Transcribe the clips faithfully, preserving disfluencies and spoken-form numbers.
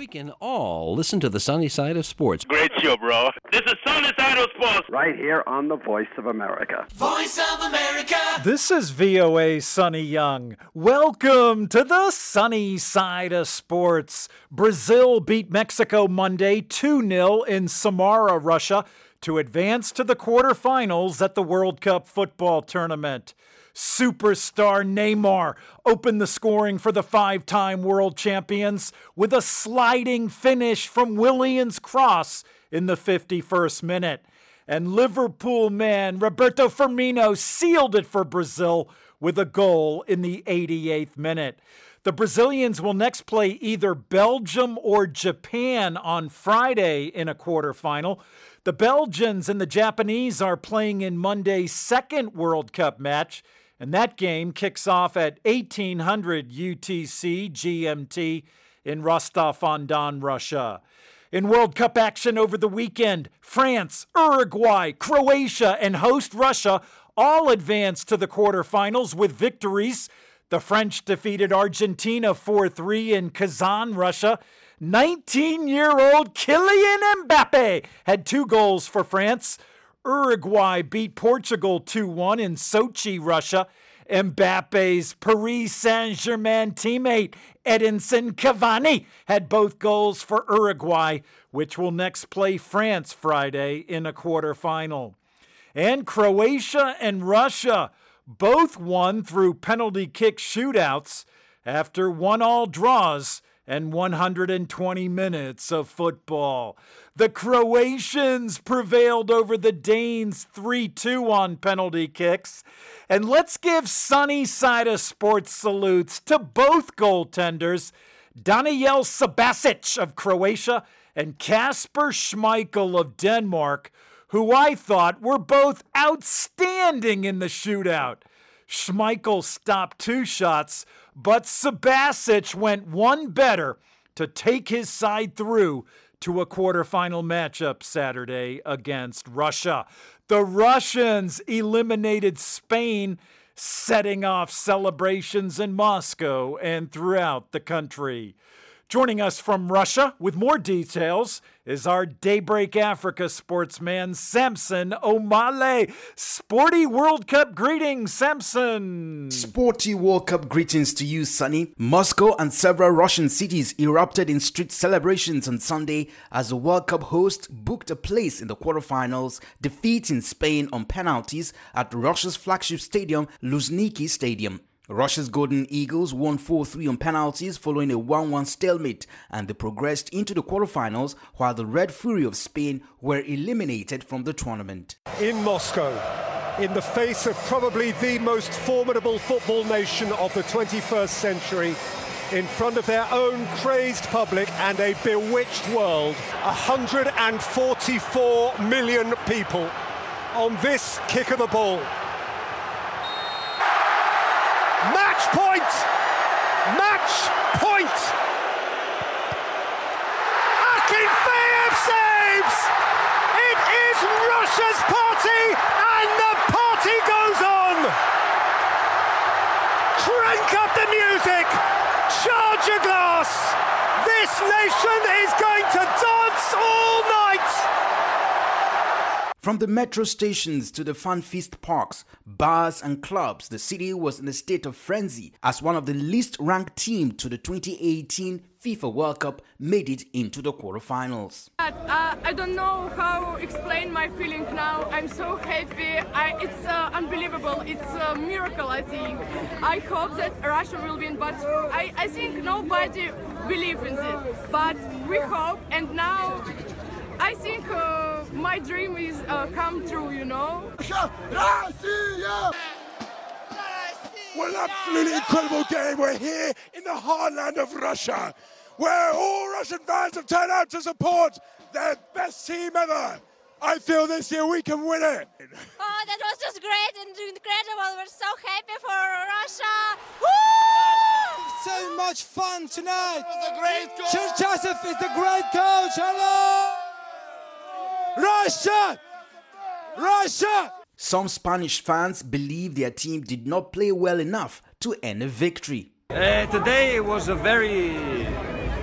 can all listen to the sunny side of sports. Great show, bro. This is Sunny Side of Sports. Right here on the Voice of America. Voice of America. This is V O A Sonny Young. Welcome to the sunny side of sports. Brazil beat Mexico Monday two nil in Samara, Russia, to advance to the quarterfinals at the World Cup football tournament. Superstar Neymar opened the scoring for the five-time world champions with a sliding finish from Willian's cross in the fifty-first minute. And Liverpool man Roberto Firmino sealed it for Brazil with a goal in the eighty-eighth minute. The Brazilians will next play either Belgium or Japan on Friday in a quarterfinal. The Belgians and the Japanese are playing in Monday's second World Cup match, and that game kicks off at eighteen hundred U T C G M T in Rostov-on-Don, Russia. In World Cup action over the weekend, France, Uruguay, Croatia, and host Russia all advanced to the quarterfinals with victories. The French defeated Argentina four three in Kazan, Russia. nineteen-year-old Kylian Mbappe had two goals for France. Uruguay beat Portugal two one in Sochi, Russia. Mbappe's Paris Saint-Germain teammate Edinson Cavani had both goals for Uruguay, which will next play France Friday in a quarterfinal. And Croatia and Russia both won through penalty kick shootouts after one-all draws and one hundred twenty minutes of football. The Croatians prevailed over the Danes three two on penalty kicks. And let's give sunny side of sports salutes to both goaltenders, Daniel Sabasic of Croatia and Kasper Schmeichel of Denmark, who I thought were both outstanding in the shootout. Schmeichel stopped two shots, but Sabasic went one better to take his side through to a quarterfinal matchup Saturday against Russia. The Russians eliminated Spain, setting off celebrations in Moscow and throughout the country. Joining us from Russia with more details is our Daybreak Africa sportsman, Samson Omale. Sporty World Cup greetings, Samson. Sporty World Cup greetings to you, Sonny. Moscow and several Russian cities erupted in street celebrations on Sunday as the World Cup host booked a place in the quarterfinals, defeating Spain on penalties at Russia's flagship stadium, Luzhniki Stadium. Russia's Golden Eagles won four three on penalties following a one one stalemate, and they progressed into the quarterfinals, while the Red Fury of Spain were eliminated from the tournament. In Moscow, in the face of probably the most formidable football nation of the twenty-first century, in front of their own crazed public and a bewitched world, one hundred forty-four million people on this kick of the ball. Match point! Match point! Akinfeev saves! It is Russia's party, and the party goes on! Crank up the music! Charge a glass! This nation is going to dance all night! From the metro stations to the fan feast parks, bars and clubs, the city was in a state of frenzy as one of the least ranked teams to the twenty eighteen FIFA World Cup made it into the quarterfinals. Uh, I don't know how to explain my feeling now. I'm so happy. I, it's uh, unbelievable. It's a miracle, I think. I hope that Russia will win, but I, I think nobody believes in it. But we hope, and now I think uh, my dream is uh, come true, you know? What an absolutely incredible game. We're here in the heartland of Russia, where all Russian fans have turned out to support their best team ever. I feel this year we can win it. Oh, that was just great and incredible. We're so happy for Russia. Woo! So much fun tonight. It was a great goal. Cherchesov is the great coach. Hello! Russia! Russia! Some Spanish fans believe their team did not play well enough to earn a victory. Uh, today was a very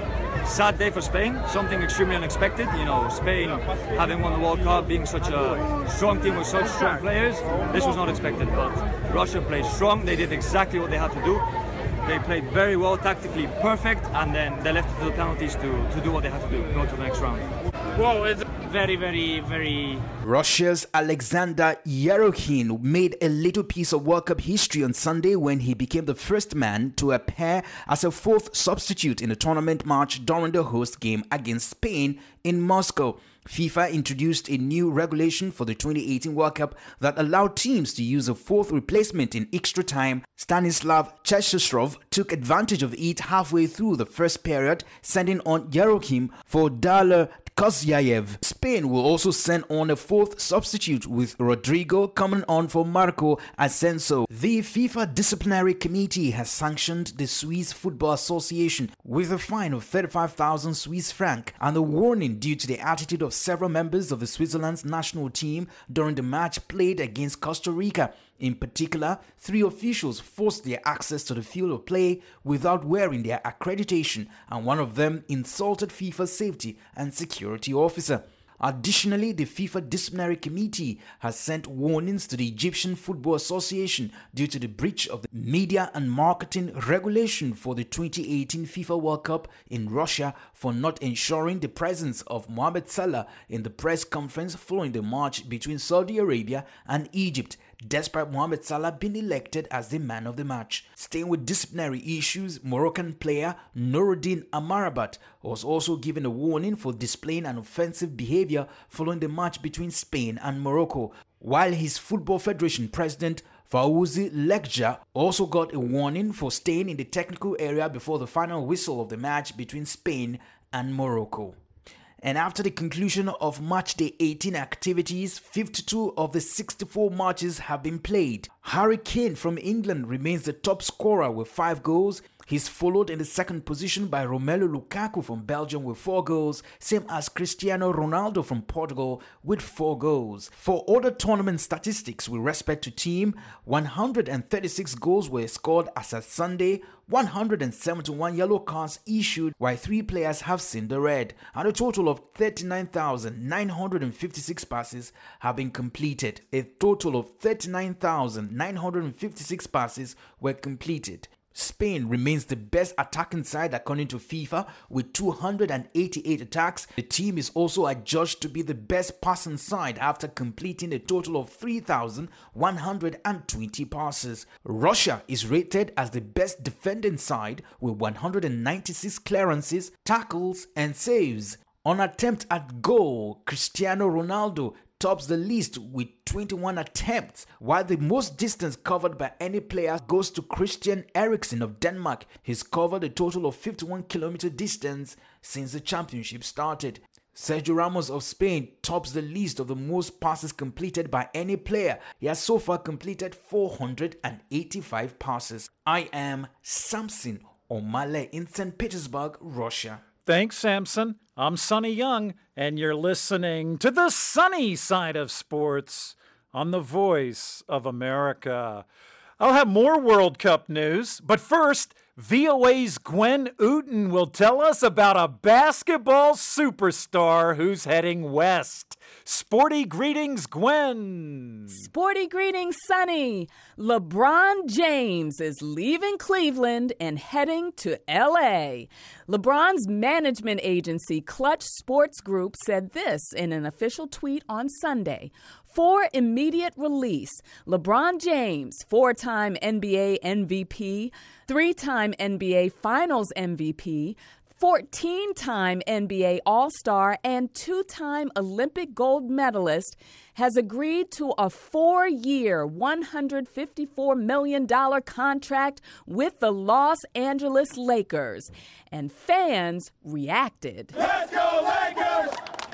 sad day for Spain, something extremely unexpected. You know, Spain having won the World Cup, being such a strong team with such strong players, this was not expected. But Russia played strong, they did exactly what they had to do. They played very well, tactically perfect, and then they left it to the penalties to, to do what they had to do, go to the next round. Well, it's very, very, very... Russia's Alexander Yerokhin made a little piece of World Cup history on Sunday when he became the first man to appear as a fourth substitute in a tournament match during the host game against Spain in Moscow. FIFA introduced a new regulation for the twenty eighteen World Cup that allowed teams to use a fourth replacement in extra time. Stanislav Cherchesov took advantage of it halfway through the first period, sending on Yerokhin for Daler Kozyaev. Spain will also send on a fourth substitute, with Rodrigo coming on for Marco Asensio. The FIFA Disciplinary Committee has sanctioned the Swiss Football Association with a fine of thirty-five thousand Swiss franc and a warning due to the attitude of several members of the Switzerland's national team during the match played against Costa Rica. In particular, three officials forced their access to the field of play without wearing their accreditation, and one of them insulted FIFA safety and security officer. Additionally, the FIFA Disciplinary Committee has sent warnings to the Egyptian Football Association due to the breach of the media and marketing regulation for the twenty eighteen FIFA World Cup in Russia for not ensuring the presence of Mohamed Salah in the press conference following the match between Saudi Arabia and Egypt, despite Mohamed Salah being elected as the man of the match. Staying with disciplinary issues, Moroccan player Noureddin Amrabat was also given a warning for displaying an offensive behavior following the match between Spain and Morocco, while his Football Federation president Fawzi Lekja also got a warning for staying in the technical area before the final whistle of the match between Spain and Morocco. And after the conclusion of match day eighteen activities, fifty-two of the sixty-four matches have been played. Harry Kane from England remains the top scorer with five goals. He's followed in the second position by Romelu Lukaku from Belgium with four goals, same as Cristiano Ronaldo from Portugal with four goals. For other tournament statistics with respect to team, one hundred thirty-six goals were scored as at Sunday, one hundred seventy-one yellow cards issued, while three players have seen the red, and a total of thirty-nine thousand nine hundred fifty-six passes have been completed. A total of thirty-nine thousand nine hundred fifty-six passes were completed. Spain remains the best attacking side according to FIFA with two hundred eighty-eight attacks. The team is also adjudged to be the best passing side after completing a total of three thousand one hundred twenty passes. Russia is rated as the best defending side with one hundred ninety-six clearances, tackles and saves. On attempt at goal, Cristiano Ronaldo tops the list with twenty-one attempts, while the most distance covered by any player goes to Christian Eriksen of Denmark. He's covered a total of fifty-one kilometer distance since the championship started. Sergio Ramos of Spain tops the list of the most passes completed by any player. He has so far completed four hundred eighty-five passes. I am Samson Omale in Saint Petersburg, Russia. Thanks, Samson. I'm Sonny Young, and you're listening to the sunny side of sports on the Voice of America. I'll have more World Cup news, but first, V O A's Gwen Uten will tell us about a basketball superstar who's heading west. Sporty greetings, Gwen. Sporty greetings, Sonny. LeBron James is leaving Cleveland and heading to L A. LeBron's management agency, Clutch Sports Group, said this in an official tweet on Sunday. For immediate release, LeBron James, four-time N B A M V P, three-time N B A Finals M V P, fourteen-time N B A All-Star, and two-time Olympic gold medalist, has agreed to a four-year, one hundred fifty-four million dollars contract with the Los Angeles Lakers. And fans reacted. Let's go Lakers!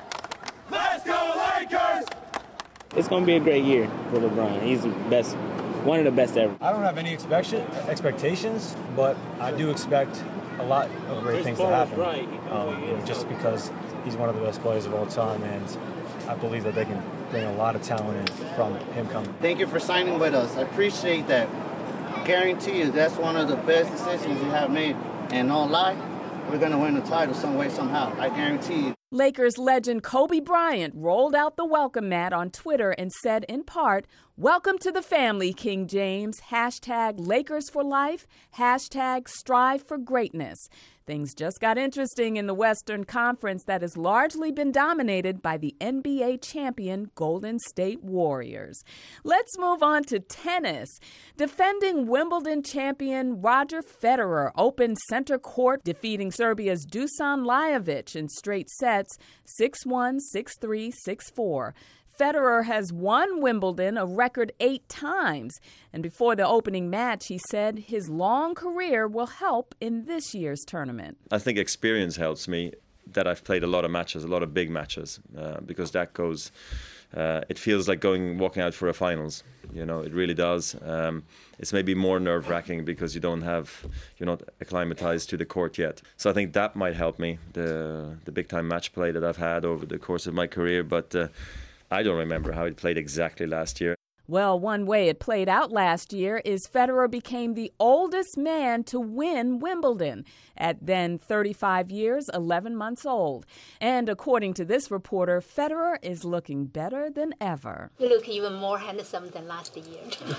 Let's go Lakers! It's going to be a great year for LeBron. He's the best, one of the best ever. I don't have any expectation, expectations, but I do expect a lot of great things to happen. Um, you know, just because he's one of the best players of all time, and I believe that they can bring a lot of talent in from him coming. Thank you for signing with us. I appreciate that. I guarantee you that's one of the best decisions you have made. And no lie, we're going to win the title some way, somehow. I guarantee you. Lakers legend Kobe Bryant rolled out the welcome mat on Twitter and said, in part, "Welcome to the family, King James. Hashtag Lakers for life. Hashtag strive for greatness." Things just got interesting in the Western Conference that has largely been dominated by the N B A champion Golden State Warriors. Let's move on to tennis. Defending Wimbledon champion Roger Federer opened center court, defeating Serbia's Dusan Lajovic in straight sets, six one, six three, six four. Federer has won Wimbledon a record eight times. And before the opening match, he said his long career will help in this year's tournament. I think experience helps me, that I've played a lot of matches, a lot of big matches, uh, because that goes, uh, it feels like going, walking out for a finals. You know, it really does. Um, it's maybe more nerve-wracking because you don't have, you're not acclimatized to the court yet. So I think that might help me, the, the big-time match play that I've had over the course of my career. But uh, I don't remember how it played exactly last year. Well, one way it played out last year is Federer became the oldest man to win Wimbledon at then thirty-five years, eleven months old. And according to this reporter, Federer is looking better than ever. You look even more handsome than last year.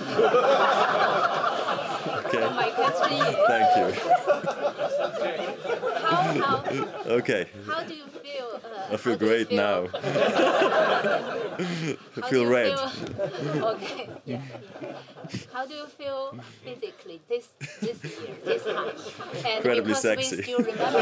Okay. So my question is... Thank you. How, how, okay. How do you feel? Uh, I feel great feel? now. I feel red. Feel? Okay. Yeah. How do you feel physically this this year, this time? And incredibly because sexy. We still remember.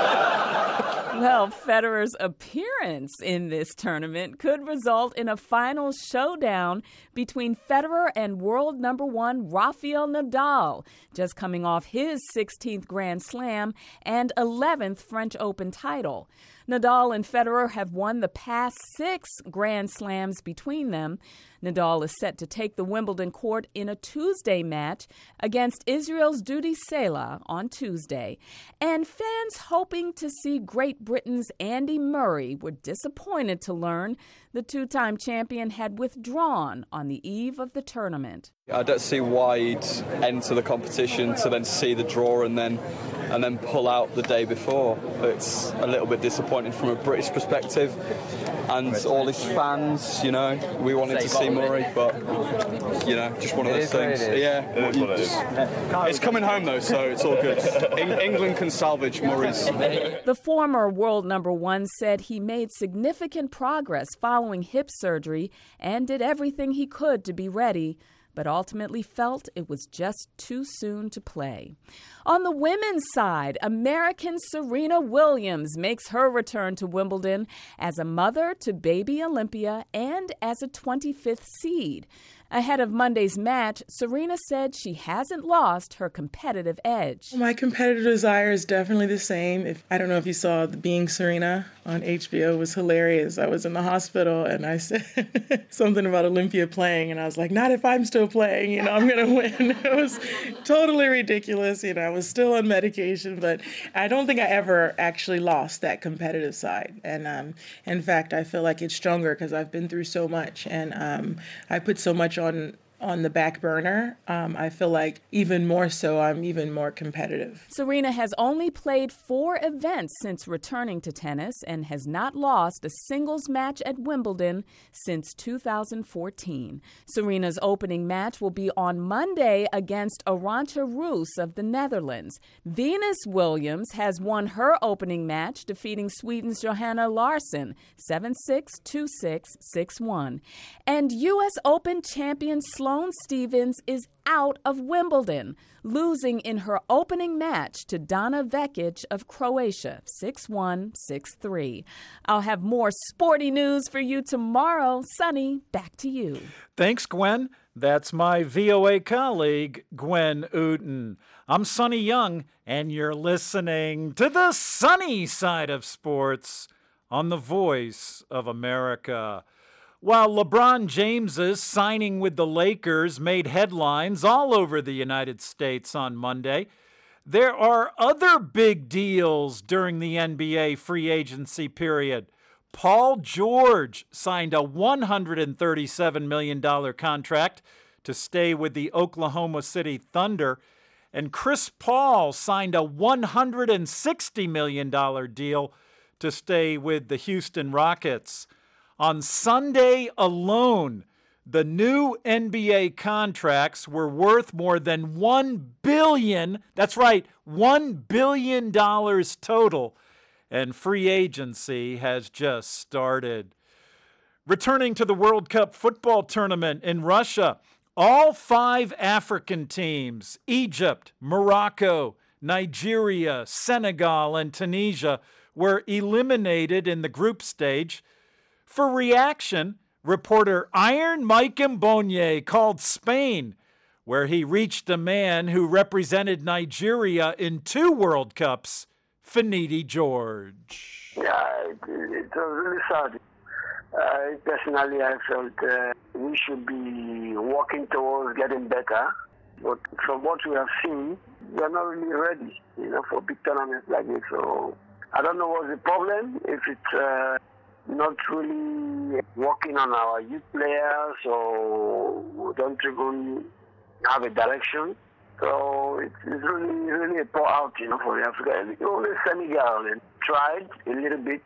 Well, Federer's appearance in this tournament could result in a final showdown between Federer and world number one Rafael Nadal, just coming off his sixteenth Grand Slam and eleventh French Open title. Nadal and Federer have won the past six Grand Slams between them. Nadal is set to take the Wimbledon court in a Tuesday match against Israel's Dudi Sela on Tuesday. And fans hoping to see Great Britain's Andy Murray were disappointed to learn the two-time champion had withdrawn on the eve of the tournament. I don't see why he'd enter the competition to then see the draw and then and then pull out the day before. It's a little bit disappointing from a British perspective. And all his fans, you know, we wanted to see Murray, but, you know, just one of those things. Yeah, it is what it is. It's coming home, though, so it's all good. England can salvage Murray's. The former world number one said he made significant progress following hip surgery and did everything he could to be ready, but ultimately felt it was just too soon to play. On the women's side, American Serena Williams makes her return to Wimbledon as a mother to baby Olympia and as a twenty-fifth seed. Ahead of Monday's match, Serena said she hasn't lost her competitive edge. My competitive desire is definitely the same. If I don't know if you saw the Being Serena on H B O, it was hilarious. I was in the hospital and I said something about Olympia playing, and I was like, not if I'm still playing, you know, I'm going to win. It was totally ridiculous. You know, I was still on medication, but I don't think I ever actually lost that competitive side. And um, in fact, I feel like it's stronger because I've been through so much, and um, I put so much on on the back burner. Um, I feel like even more so, I'm even more competitive. Serena has only played four events since returning to tennis and has not lost a singles match at Wimbledon since two thousand fourteen. Serena's opening match will be on Monday against Arantxa Rus of the Netherlands. Venus Williams has won her opening match, defeating Sweden's Johanna Larsson seven six, two six, six one. And U S Open champion Sloane Stephens is out of Wimbledon, losing in her opening match to Dana Vekic of Croatia, six one, six three. I'll have more sporty news for you tomorrow. Sonny, back to you. Thanks, Gwen. That's my V O A colleague, Gwen Uten. I'm Sonny Young, and you're listening to the sunny side of sports on the Voice of America. While LeBron James's signing with the Lakers made headlines all over the United States on Monday, there are other big deals during the N B A free agency period. Paul George signed a one hundred thirty-seven million dollars contract to stay with the Oklahoma City Thunder, And Chris Paul signed a one hundred sixty million dollars deal to stay with the Houston Rockets. On Sunday alone, the new N B A contracts were worth more than one billion dollars. That's right, one billion dollars total. And free agency has just started. Returning to the World Cup football tournament in Russia, all five African teams, Egypt, Morocco, Nigeria, Senegal, and Tunisia, were eliminated in the group stage. For reaction, reporter Iron Mike Mbonye called Spain, where he reached a man who represented Nigeria in two World Cups, Finidi George. Yeah, it, it was really sad. Uh, personally, I felt uh, we should be working towards getting better. But from what we have seen, we are not really ready, you know, for big tournaments like this. So I don't know what's the problem. If it's uh, not really working on our youth players, or we don't even have a direction. So it's, it's really, really a poor out, you know, for Africa. Only Senegal tried a little bit,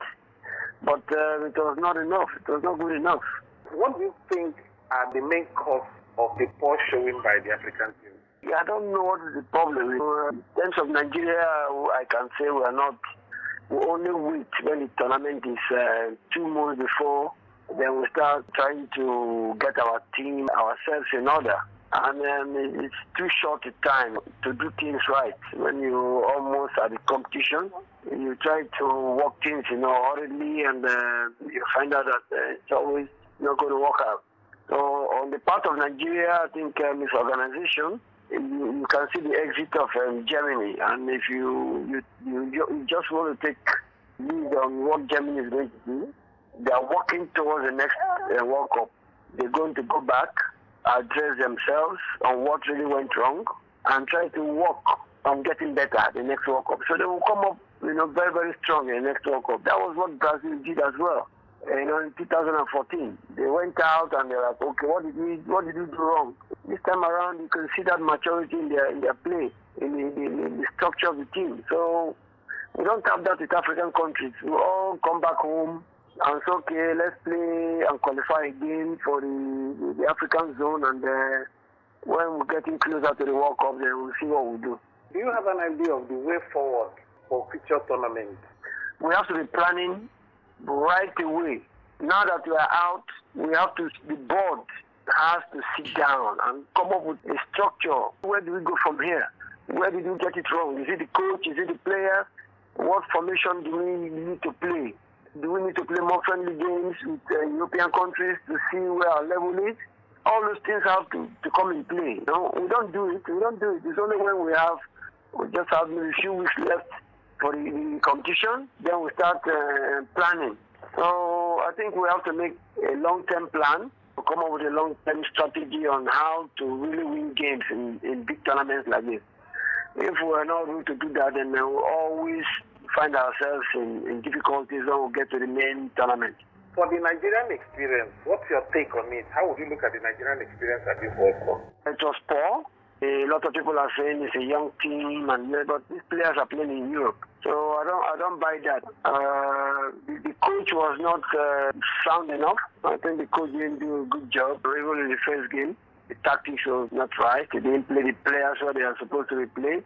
but uh, it was not enough. It was not good enough. What do you think are the main cause of the poor showing by the African team? Yeah, I don't know what is the problem. In terms of Nigeria, I can say we are not. We only wait when the tournament is uh, two months before. Then we start trying to get our team, ourselves in order. And um, it's too short a time to do things right. When you almost at the competition, you try to work things, you know, hurriedly, and uh, you find out that uh, it's always not going to work out. So on the part of Nigeria, I think um, it's organization. You, you can see the exit of um, Germany, and if you you, you you just want to take lead on what Germany is going to do, they are working towards the next uh, World Cup. They're going to go back, address themselves on what really went wrong, and try to work on getting better at the next World Cup. So they will come up, you know, very, very strong in the next World Cup. That was what Brazil did as well. You know, in two thousand fourteen, they went out and they were like, okay, what did we, what did we do wrong? This time around, you can see that maturity in their in their play, in the, in, in the structure of the team. So we don't have that with African countries. We all come back home and say, okay, let's play and qualify again for the, the, the African zone, and uh, when we're getting closer to the World Cup, then we'll see what we do. Do you have an idea of the way forward for future tournaments? We have to be planning right away. Now that we are out, we have to, the board has to sit down and come up with a structure. Where do we go from here? Where did we get it wrong? Is it the coach? Is it the player? What formation do we need to play? Do we need to play more friendly games with uh, European countries to see where our level is? All those things have to, to come in play. You know? We don't do it. We don't do it. It's only when we have, we just have maybe a few weeks left for the, the competition, then we start uh, planning. So I think we have to make a long-term plan, to come up with a long-term strategy on how to really win games in, in big tournaments like this. If we are not able to do that, then we'll always find ourselves in, in difficulties when we get to the main tournament. For the Nigerian experience, what's your take on it? How would you look at the Nigerian experience at this World Cup? It was poor. A lot of people are saying it's a young team, and but these players are playing in Europe, so I don't, I don't buy that. Uh, the, the coach was not uh, sound enough. I think the coach didn't do a good job, even in the first game. The tactics was not right. They didn't play the players where they are supposed to be played.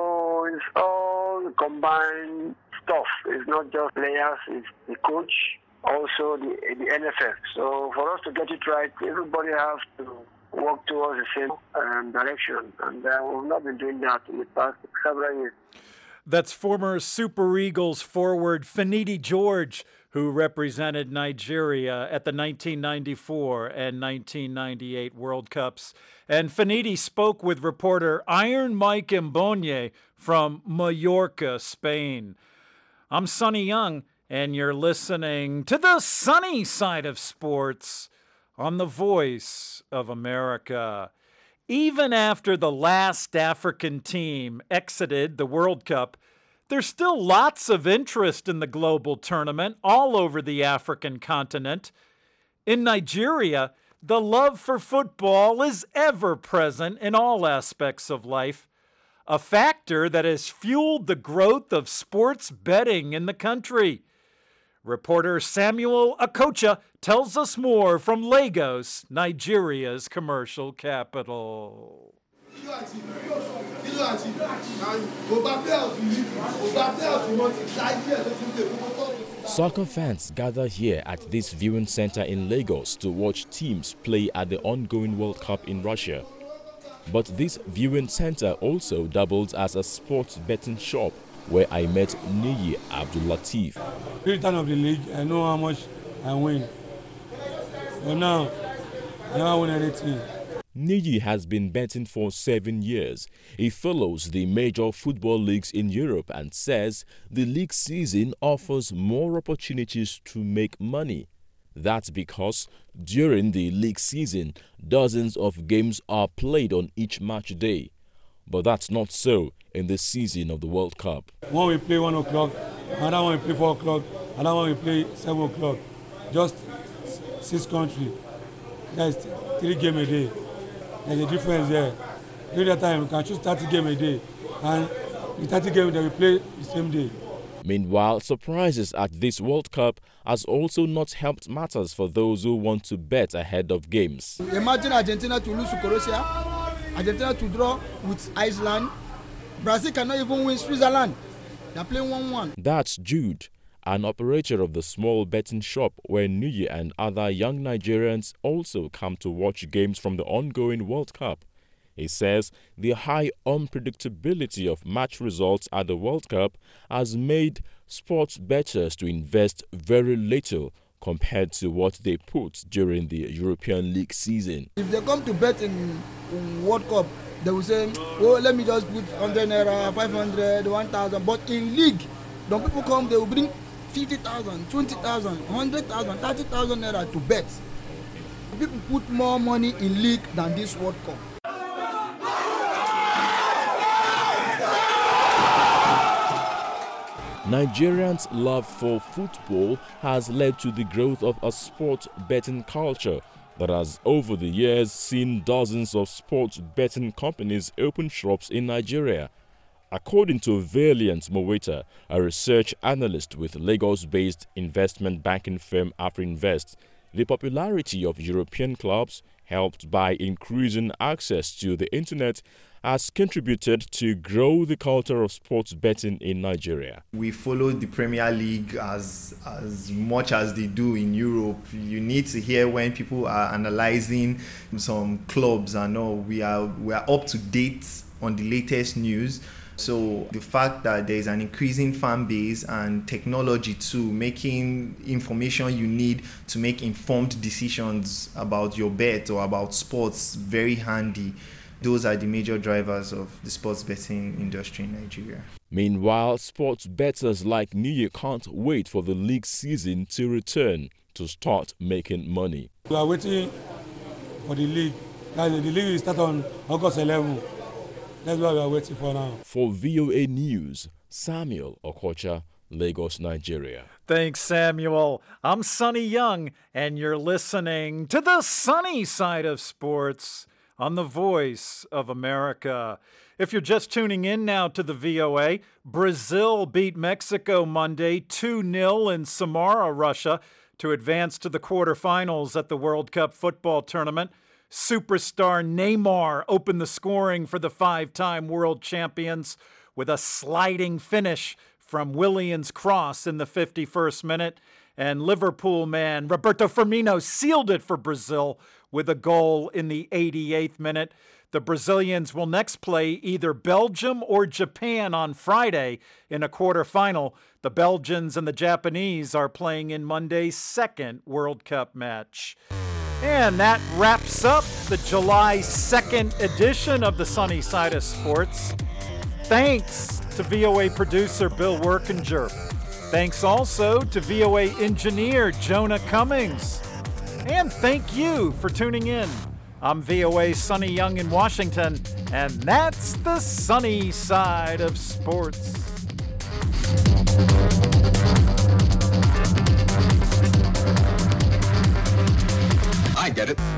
So it's all combined stuff. It's not just players, it's the coach, also the, the N F F. So for us to get it right, everybody has to work towards the same um, direction. And uh, we've not been doing that in the past several years. That's former Super Eagles forward Finidi George, who represented Nigeria at the nineteen ninety-four and nineteen ninety-eight World Cups. And Finidi spoke with reporter Iron Mike Mbonye from Mallorca, Spain. I'm Sonny Young, and you're listening to the sunny side of sports on the Voice of America. Even after the last African team exited the World Cup, there's still lots of interest in the global tournament all over the African continent. In Nigeria, the love for football is ever present in all aspects of life. a factor that has fueled the growth of sports betting in the country. Reporter Samuel Okocha tells us more from Lagos, Nigeria's commercial capital. Soccer fans gather here at this viewing center in Lagos to watch teams play at the ongoing World Cup in Russia. But this viewing center also doubles as a sports betting shop where I met Niyi Abdulateef. Every time of the league, I know how much I win. But now, I never win anything. Niyi has been betting for seven years. He follows the major football leagues in Europe and says the league season offers more opportunities to make money. That's because during the league season, dozens of games are played on each match day. But that's not so in the season of the World Cup. One we play one o'clock, another one we play four o'clock, another one we play seven o'clock. Just six countries. That's three games a day. There's a difference there. During that time, we can choose thirty games a day. And the thirty games that we play the same day. Meanwhile, surprises at this World Cup has also not helped matters for those who want to bet ahead of games. Imagine Argentina to lose to Croatia, Argentina to draw with Iceland. Brazil cannot even win Switzerland. They're playing one one. That's Jude, an operator of the small betting shop where Niyi and other young Nigerians also come to watch games from the ongoing World Cup. He says the high unpredictability of match results at the World Cup has made sports bettors to invest very little compared to what they put during the European League season. If they come to bet in, in World Cup, they will say, oh, let me just put one hundred naira, five hundred, one thousand. But in league, when people come, they will bring fifty thousand, twenty thousand, one hundred thousand, thirty thousand naira to bet. People put more money in league than this World Cup. Nigerians' love for football has led to the growth of a sports betting culture that has over the years seen dozens of sports betting companies open shops in Nigeria. According to Valiant Moweta, a research analyst with Lagos-based investment banking firm Afrinvest, the popularity of European clubs, helped by increasing access to the internet, has contributed to grow the culture of sports betting in Nigeria. We follow the Premier League as as much as they do in Europe. You need to hear when people are analyzing some clubs and all. We are we are up to date on the latest news. So the fact that there is an increasing fan base and technology too, making information you need to make informed decisions about your bet or about sports very handy. Those are the major drivers of the sports betting industry in Nigeria. Meanwhile, sports bettors like Niyi can't wait for the league season to return to start making money. We are waiting for the league. The league will start on August eleventh. That's what we are waiting for now. For V O A News, Samuel Okocha, Lagos, Nigeria. Thanks, Samuel. I'm Sonny Young, and you're listening to the sunny side of sports on the Voice of America. If you're just tuning in now to the V O A, Brazil beat Mexico Monday two nil in Samara, Russia, to advance to the quarterfinals at the World Cup football tournament. Superstar Neymar opened the scoring for the five-time world champions with a sliding finish from Willian's cross in the fifty-first minute. And Liverpool man Roberto Firmino sealed it for Brazil with a goal in the eighty-eighth minute. The Brazilians will next play either Belgium or Japan on Friday in a quarterfinal. The Belgians and the Japanese are playing in Monday's second World Cup match. And that wraps up the July second edition of the Sunny Side of Sports. Thanks to V O A producer Bill Workinger. Thanks also to V O A engineer Jonah Cummings. And thank you for tuning in. I'm V O A's Sonny Young in Washington, and that's the Sunny Side of Sports. I get it.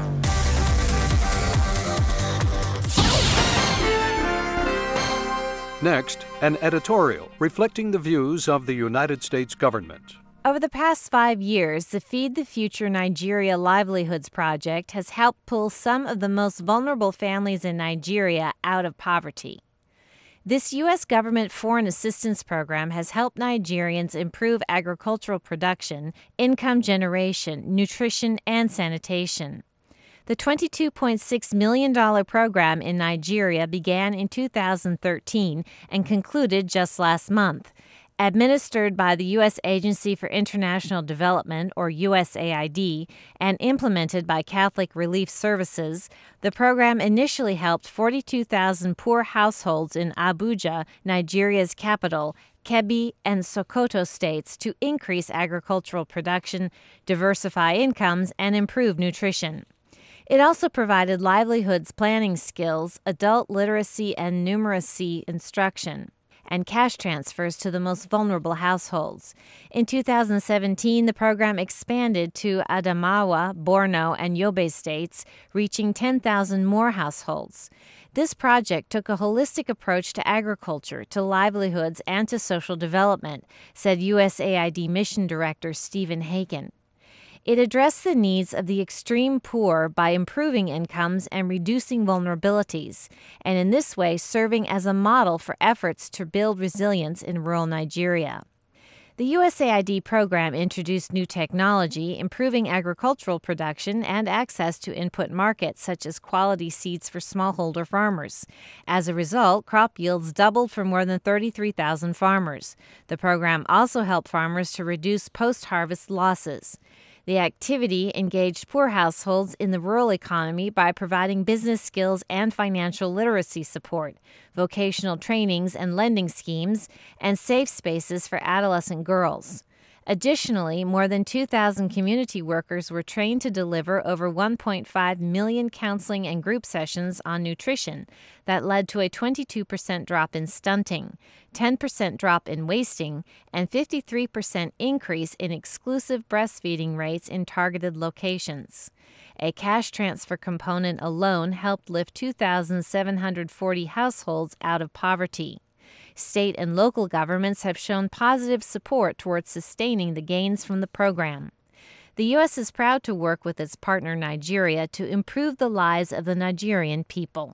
Next, an editorial reflecting the views of the United States government. Over the past five years, the Feed the Future Nigeria Livelihoods Project has helped pull some of the most vulnerable families in Nigeria out of poverty. This U S government foreign assistance program has helped Nigerians improve agricultural production, income generation, nutrition, and sanitation. The twenty-two point six million dollars program in Nigeria began in two thousand thirteen and concluded just last month. Administered by the U S Agency for International Development, or U S A I D, and implemented by Catholic Relief Services, the program initially helped forty-two thousand poor households in Abuja, Nigeria's capital, Kebbi, and Sokoto states to increase agricultural production, diversify incomes, and improve nutrition. It also provided livelihoods planning skills, adult literacy and numeracy instruction, and cash transfers to the most vulnerable households. In two thousand seventeen, the program expanded to Adamawa, Borno, and Yobe states, reaching ten thousand more households. This project took a holistic approach to agriculture, to livelihoods, and to social development, said U S A I D Mission Director Stephen Haken. It addressed the needs of the extreme poor by improving incomes and reducing vulnerabilities, and in this way serving as a model for efforts to build resilience in rural Nigeria. The U S A I D program introduced new technology, improving agricultural production and access to input markets such as quality seeds for smallholder farmers. As a result, crop yields doubled for more than thirty-three thousand farmers. The program also helped farmers to reduce post-harvest losses. The activity engaged poor households in the rural economy by providing business skills and financial literacy support, vocational trainings and lending schemes, and safe spaces for adolescent girls. Additionally, more than two thousand community workers were trained to deliver over one point five million counseling and group sessions on nutrition that led to a twenty-two percent drop in stunting, ten percent drop in wasting, and fifty-three percent increase in exclusive breastfeeding rates in targeted locations. A cash transfer component alone helped lift two thousand seven hundred forty households out of poverty. State and local governments have shown positive support towards sustaining the gains from the program. The U S is proud to work with its partner Nigeria to improve the lives of the Nigerian people.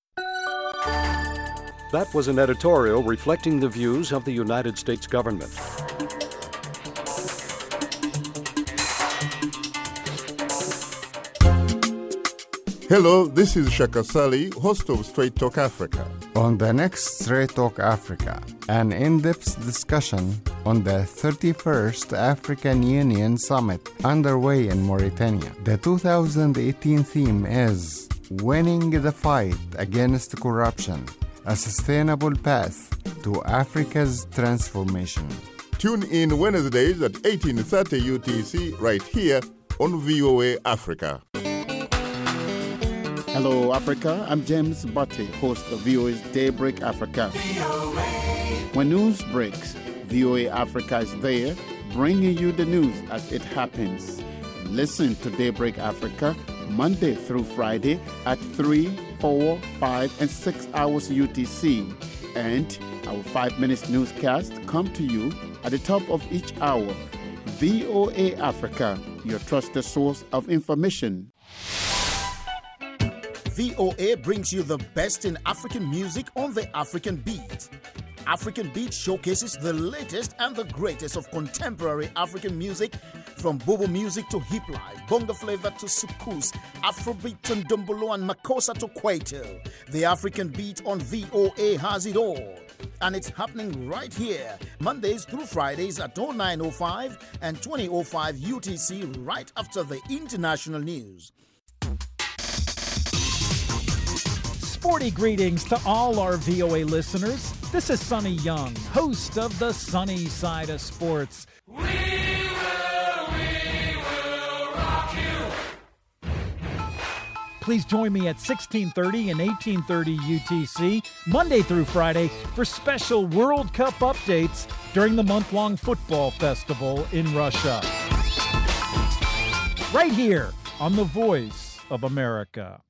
That was an editorial reflecting the views of the United States government. Hello, this is Shaka Sali, host of Straight Talk Africa. On the next Straight Talk Africa, an in-depth discussion on the thirty-first African Union Summit underway in Mauritania. The two thousand eighteen theme is Winning the Fight Against Corruption, a Sustainable Path to Africa's Transformation. Tune in Wednesdays at eighteen thirty U T C right here on V O A Africa. Hello, Africa. I'm James Butte, host of V O A's Daybreak Africa. When news breaks, V O A Africa is there, bringing you the news as it happens. Listen to Daybreak Africa Monday through Friday at three, four, five, and six hours U T C. And our five minutes newscast come to you at the top of each hour. V O A Africa, your trusted source of information. V O A brings you the best in African music on the African Beat. African Beat showcases the latest and the greatest of contemporary African music, from Bobo music to hip life, bongo flavor to soukous, Afrobeat to ndombolo and makossa to kwaito. The African Beat on V O A has it all. And it's happening right here, Mondays through Fridays at oh nine oh five and twenty oh five U T C, right after the international news. Sporty greetings to all our V O A listeners. This is Sonny Young, host of the Sunny Side of Sports. We will, we will rock you. Please join me at sixteen thirty and eighteen thirty U T C, Monday through Friday, for special World Cup updates during the month-long football festival in Russia. Right here on the Voice of America.